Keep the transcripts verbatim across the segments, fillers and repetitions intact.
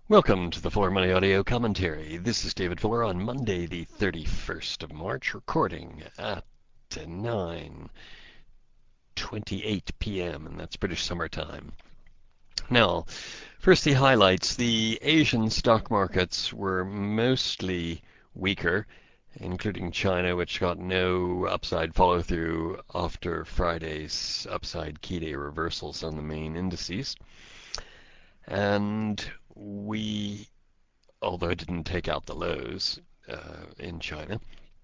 Welcome to the Fuller Money Audio Commentary. This is David Fuller on Monday, the thirty-first of March, recording at nine twenty-eight p m, and that's British Summer Time. Now, first the highlights. The Asian stock markets were mostly weaker, including China, which got no upside follow-through after Friday's upside key day reversals on the main indices. And we, although it didn't take out the lows uh, in China.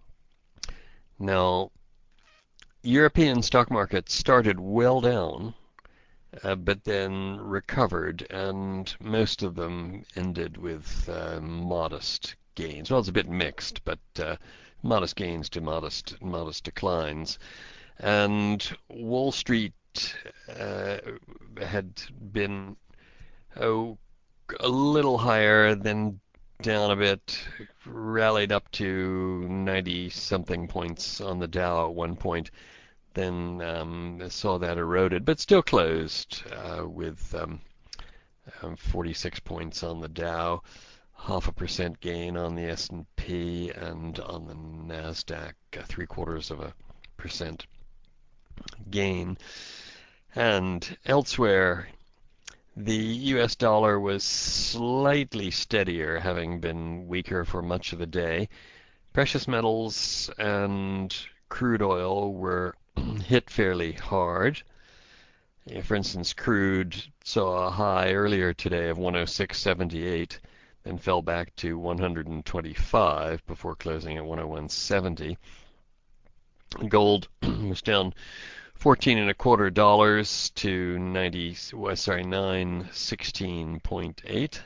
Now, European stock markets started well down, uh, but then recovered, and most of them ended with uh, modest gains. Well, it's a bit mixed, but uh, modest gains to modest modest declines. And Wall Street uh, had been oh, a little higher, then down a bit, rallied up to ninety something points on the Dow at one point, then um, saw that eroded, but still closed uh, with um, um, forty-six points on the Dow, half a percent gain on the S and P, and on the NASDAQ, three quarters of a percent gain. And elsewhere, the U S dollar was slightly steadier, having been weaker for much of the day. Precious metals and crude oil were hit fairly hard. For instance, crude saw a high earlier today of one oh six seventy-eight, then fell back to one hundred twenty-five before closing at one oh one seventy. Gold was down fourteen and a quarter dollars to ninety, sorry, nine sixteen point eight.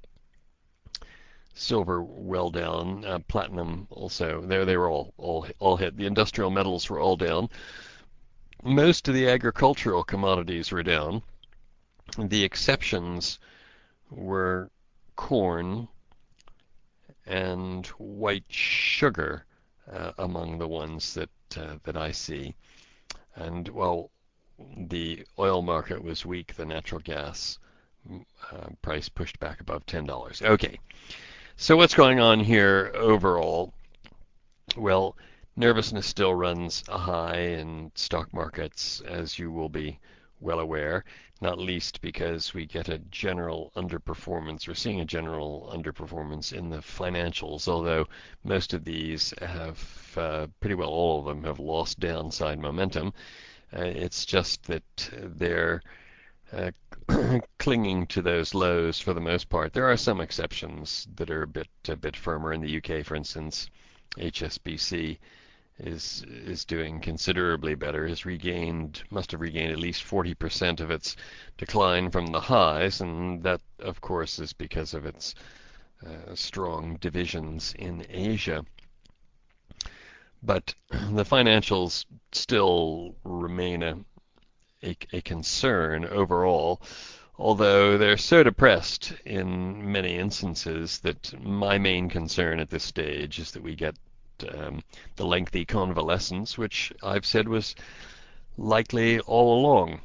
Silver well down. Uh, platinum also. There they were all all all hit. The industrial metals were all down. Most of the agricultural commodities were down. The exceptions were corn and white sugar uh, among the ones that uh, that I see. And well, the oil market was weak. The natural gas uh, price pushed back above ten dollars. Okay, so what's going on here overall? Well, nervousness still runs high in stock markets, as you will be well aware, not least because we get a general underperformance. We're seeing a general underperformance in the financials, although most of these have, uh, pretty well all of them have lost downside momentum. Uh, it's just that they're uh, clinging to those lows for the most part. There are some exceptions that are a bit a bit firmer. In the U K, for instance, H S B C is is doing considerably better. Has regained, must have regained at least forty percent of its decline from the highs, and that, of course, is because of its uh, strong divisions in Asia. But the financials still remain a, a, a concern overall, although they're so depressed in many instances that my main concern at this stage is that we get um, the lengthy convalescence, which I've said was likely all along.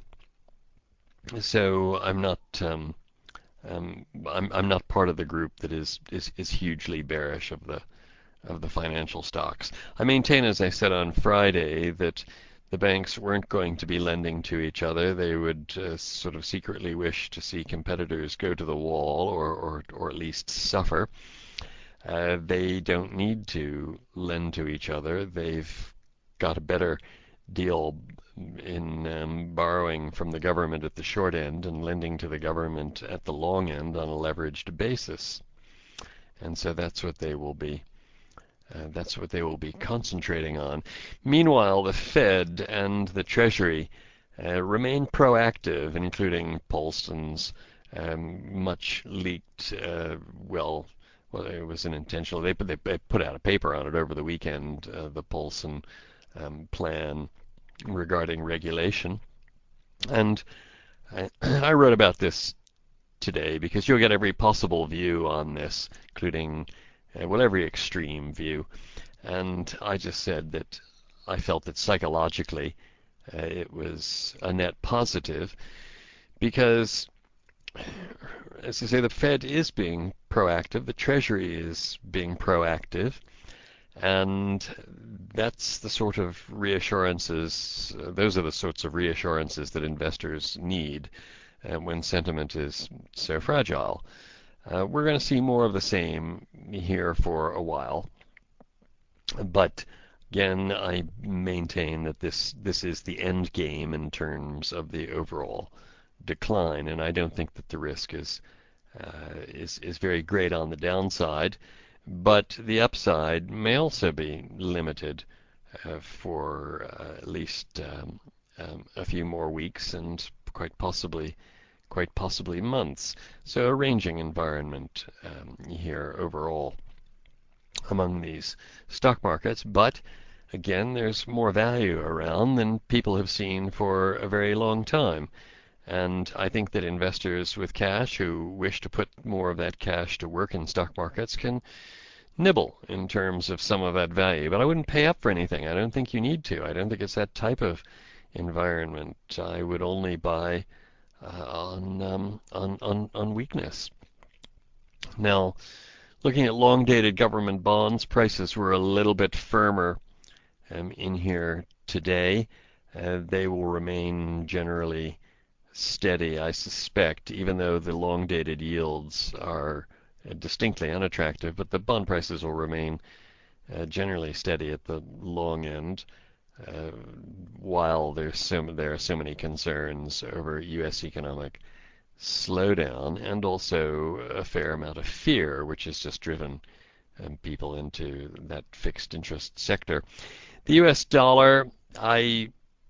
So I'm not um, um, I'm, I'm not part of the group that is, is, is hugely bearish of the of the financial stocks. I maintain, as I said on Friday, that the banks weren't going to be lending to each other. They would uh, sort of secretly wish to see competitors go to the wall, or, or, or at least suffer. Uh, they don't need to lend to each other. They've got a better deal in um, borrowing from the government at the short end and lending to the government at the long end on a leveraged basis. And so that's what they will be Uh, that's what they will be concentrating on. Meanwhile, the Fed and the Treasury uh, remain proactive, including Paulson's um, much leaked, uh, well, well, it was an intentional. They, they, they put out a paper on it over the weekend, uh, the Paulson um, plan regarding regulation. And I, I wrote about this today because you'll get every possible view on this, including uh, well, every extreme view. And I just said that I felt that psychologically uh, it was a net positive because as I say, the Fed is being proactive, the Treasury is being proactive, and that's the sort of reassurances, uh, those are the sorts of reassurances that investors need uh, when sentiment is so fragile. Uh, we're going to see more of the same here for a while, but again, I maintain that this this is the end game in terms of the overall decline, and I don't think that the risk is uh, is is very great on the downside, but the upside may also be limited uh, for uh, at least um, um, a few more weeks and quite possibly quite possibly months. So a ranging environment um, here overall among these stock markets, but again, there's more value around than people have seen for a very long time. And I think that investors with cash who wish to put more of that cash to work in stock markets can nibble in terms of some of that value. But I wouldn't pay up for anything. I don't think you need to. I don't think it's that type of environment. I would only buy uh, on, um, on on on weakness. Now, looking at long-dated government bonds, prices were a little bit firmer um, in here today. Uh, they will remain generally steady, I suspect, even though the long-dated yields are uh, distinctly unattractive, but the bond prices will remain uh, generally steady at the long end, uh, while there's so, there are so many concerns over U S economic slowdown and also a fair amount of fear, which has just driven um, people into that fixed interest sector. The U S dollar, I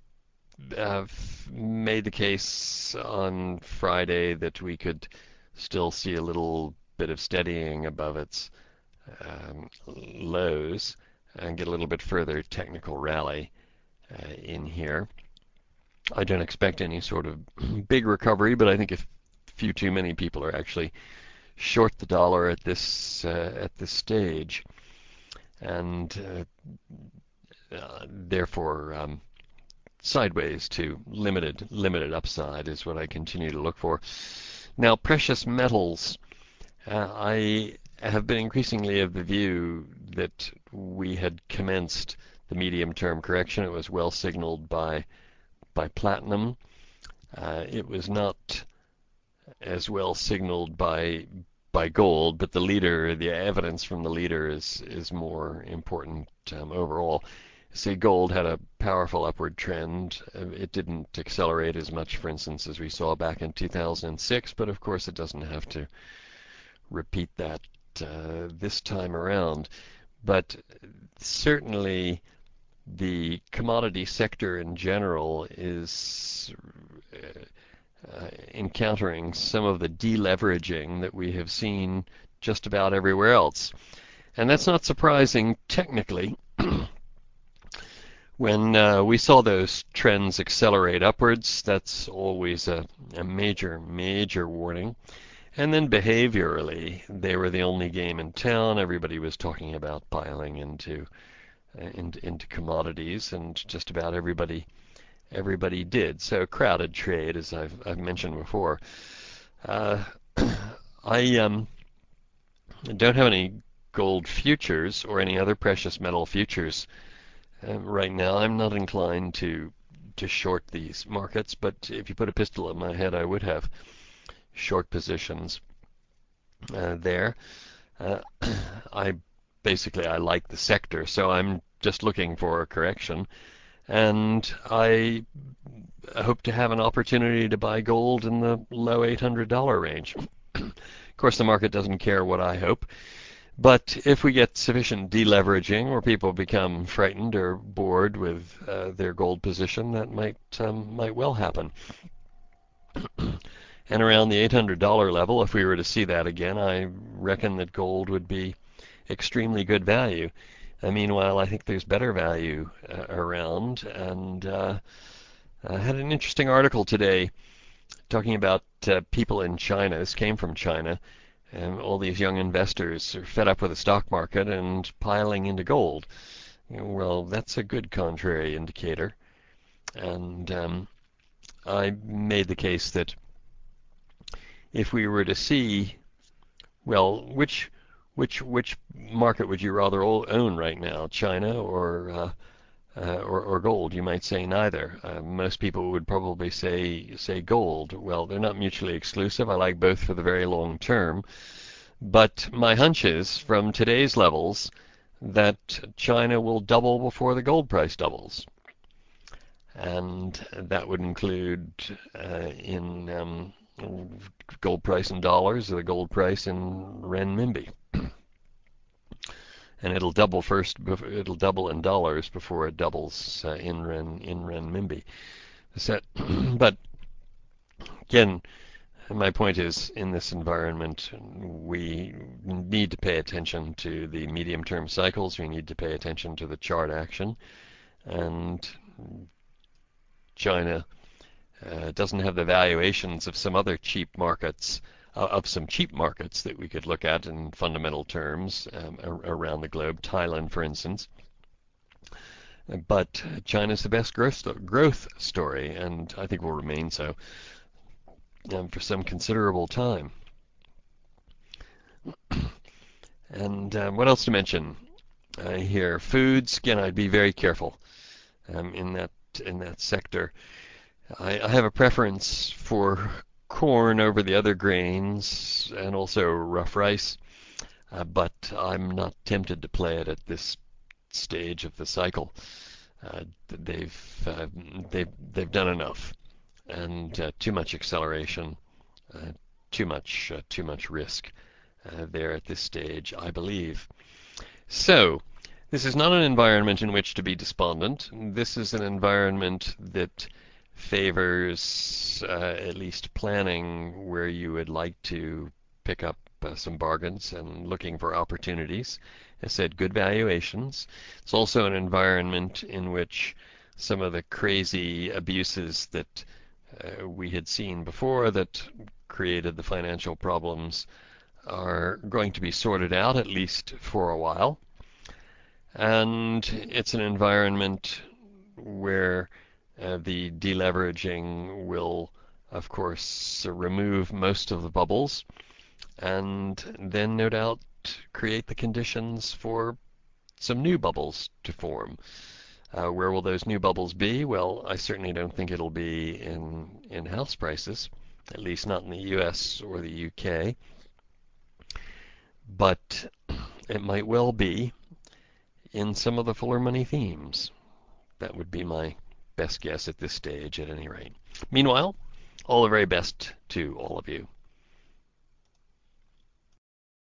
have made the case on Friday that we could still see a little bit of steadying above its um, lows and get a little bit further technical rally uh, in here. I don't expect any sort of big recovery, but I think if few too many people are actually short the dollar at this uh, at this stage, and uh, uh, therefore um, sideways to limited limited upside is what I continue to look for. Now, precious metals, uh, I have been increasingly of the view that we had commenced the medium-term correction. It was well signaled by by platinum. Uh, it was not as well signaled by by gold, but the leader, the evidence from the leader is is more important um, overall. Say gold had a powerful upward trend. It didn't accelerate as much, for instance, as we saw back in two thousand six, but of course it doesn't have to repeat that uh, this time around. But certainly the commodity sector in general is uh, encountering some of the deleveraging that we have seen just about everywhere else. And that's not surprising technically. When uh, we saw those trends accelerate upwards, that's always a, a major, major warning. And then behaviorally, they were the only game in town. Everybody was talking about piling into uh, into, into commodities, and just about everybody everybody did. So crowded trade, as I've I've mentioned before. Uh, I um, don't have any gold futures or any other precious metal futures uh, right now. I'm not inclined to to short these markets, but if you put a pistol at my head, I would have short positions uh, there. Uh, I basically I like the sector, so I'm just looking for a correction, and I hope to have an opportunity to buy gold in the low eight hundred dollar range. Of course, the market doesn't care what I hope, but if we get sufficient deleveraging where people become frightened or bored with uh, their gold position, that might um, might well happen. And around the eight hundred dollar level, if we were to see that again, I reckon that gold would be extremely good value. Uh, meanwhile, I think there's better value uh, around, and uh, I had an interesting article today talking about uh, people in China. This came from China, and all these young investors are fed up with the stock market and piling into gold. You know, well, that's a good contrary indicator, and um, I made the case that if we were to see, well, which which which market would you rather own right now, China or uh, uh, or, or gold? You might say neither. Uh, most people would probably say say gold. Well, they're not mutually exclusive. I like both for the very long term. But my hunch is from today's levels that China will double before the gold price doubles. And that would include uh, in um, gold price in dollars or the gold price in renminbi. And it'll double first. It'll double in dollars before it doubles uh, in ren in renminbi. So, but again, my point is, in this environment, we need to pay attention to the medium-term cycles. We need to pay attention to the chart action, and China uh, doesn't have the valuations of some other cheap markets, uh, of some cheap markets that we could look at in fundamental terms um, around the globe. Thailand, for instance. But China's the best growth, sto- growth story, and I think will remain so um, for some considerable time. And um, what else to mention uh, here? Foods. Again, I'd be very careful um, in that in that sector. I, I have a preference for corn over the other grains, and also rough rice, uh, but I'm not tempted to play it at this stage of the cycle. Uh, they've uh, they've they've done enough, and uh, too much acceleration, uh, too much uh, too much risk uh, there at this stage, I believe. So, this is not an environment in which to be despondent. This is an environment that favors uh, at least planning where you would like to pick up uh, some bargains and looking for opportunities. As said, good valuations. It's also an environment in which some of the crazy abuses that uh, we had seen before that created the financial problems are going to be sorted out, at least for a while. And it's an environment where uh, the deleveraging will, of course, remove most of the bubbles, and then no doubt create the conditions for some new bubbles to form. Uh, where will those new bubbles be? Well, I certainly don't think it'll be in in house prices, at least not in the U S or the U K. But it might well be in some of the fuller money themes. That would be my best guess at this stage, at any rate. Meanwhile, all the very best to all of you.